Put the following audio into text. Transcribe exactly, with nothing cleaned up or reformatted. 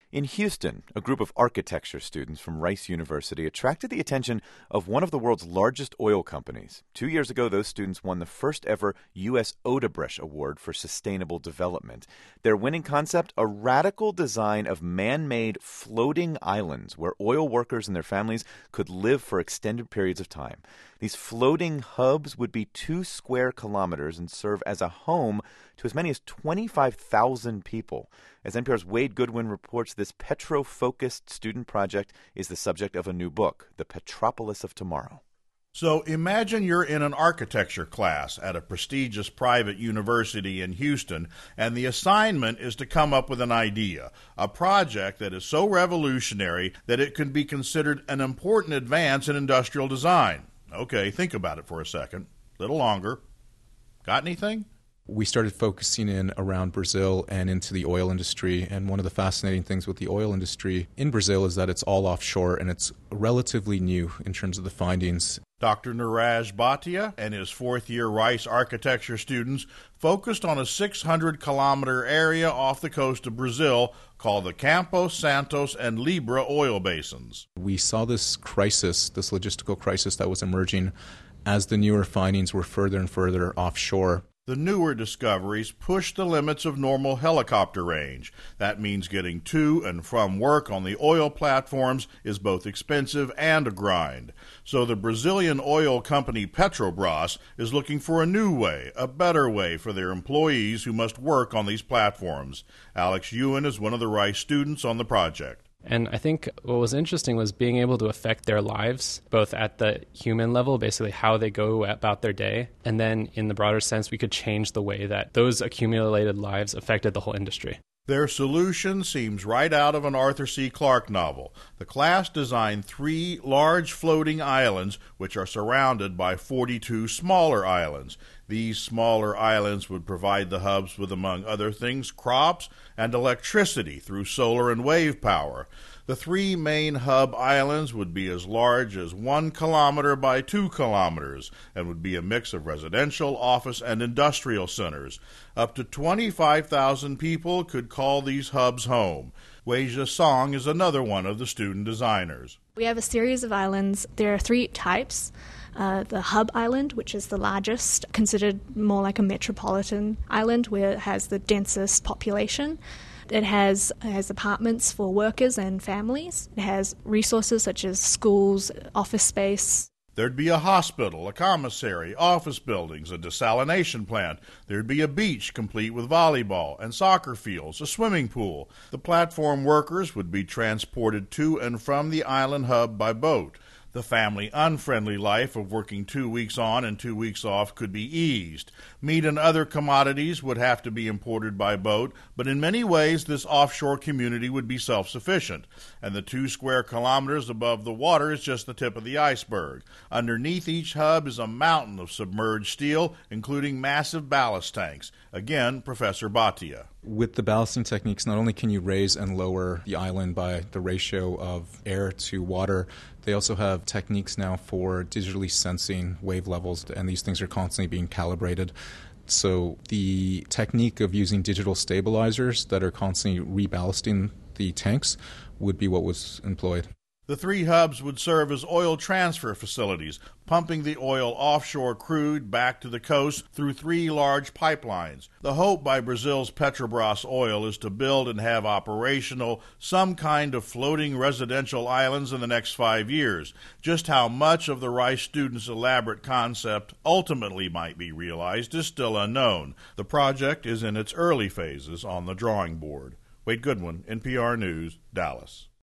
In Houston, a group of architecture students from Rice University attracted the attention of one of the world's largest oil companies. Two years ago, those students won the first ever U S Odebrecht Award for Sustainable Development. Their winning concept, a radical design of man-made floating islands where oil workers and their families could live for extended periods of time. These floating hubs would be two square kilometers and serve as a home to as many as twenty-five thousand people. As N P R's Wade Goodwin reports, this petro-focused student project is the subject of a new book, The Petropolis of Tomorrow. So imagine you're in an architecture class at a prestigious private university in Houston, and the assignment is to come up with an idea, a project that is so revolutionary that it could be considered an important advance in industrial design. Okay, think about it for a second. A little longer. Got anything? We started focusing in around Brazil and into the oil industry. And one of the fascinating things with the oil industry in Brazil is that it's all offshore and it's relatively new in terms of the findings. Doctor Niraj Bhatia and his fourth-year Rice architecture students focused on a six hundred kilometer area off the coast of Brazil called the Campos, Santos, and Libra oil basins. We saw this crisis, this logistical crisis that was emerging as the newer findings were further and further offshore. The newer discoveries push the limits of normal helicopter range. That means getting to and from work on the oil platforms is both expensive and a grind. So the Brazilian oil company Petrobras is looking for a new way, a better way for their employees who must work on these platforms. Alex Ewan is one of the Rice students on the project. And I think what was interesting was being able to affect their lives, both at the human level, basically how they go about their day, and then in the broader sense, we could change the way that those accumulated lives affected the whole industry. Their solution seems right out of an Arthur C. Clarke novel. The class designed three large floating islands, which are surrounded by forty-two smaller islands. These smaller islands would provide the hubs with, among other things, crops and electricity through solar and wave power. The three main hub islands would be as large as one kilometer by two kilometers and would be a mix of residential, office, and industrial centers. Up to twenty-five thousand people could call these hubs home. Weijia Song is another one of the student designers. We have a series of islands. There are three types. Uh, the hub island, which is the largest, considered more like a metropolitan island where it has the densest population. It has, it has apartments for workers and families. It has resources such as schools, office space. There'd be a hospital, a commissary, office buildings, a desalination plant. There'd be a beach complete with volleyball and soccer fields, a swimming pool. The platform workers would be transported to and from the island hub by boat. The family-unfriendly life of working two weeks on and two weeks off could be eased. Meat and other commodities would have to be imported by boat, but in many ways this offshore community would be self-sufficient. And the two square kilometers above the water is just the tip of the iceberg. Underneath each hub is a mountain of submerged steel, including massive ballast tanks. Again, Professor Bhatia. With the ballasting techniques, not only can you raise and lower the island by the ratio of air to water, they also have techniques now for digitally sensing wave levels, and these things are constantly being calibrated. So the technique of using digital stabilizers that are constantly reballasting the tanks would be what was employed. The three hubs would serve as oil transfer facilities, pumping the oil offshore crude back to the coast through three large pipelines. The hope by Brazil's Petrobras Oil is to build and have operational some kind of floating residential islands in the next five years. Just how much of the Rice students' elaborate concept ultimately might be realized is still unknown. The project is in its early phases on the drawing board. Wade Goodwin, N P R News, Dallas.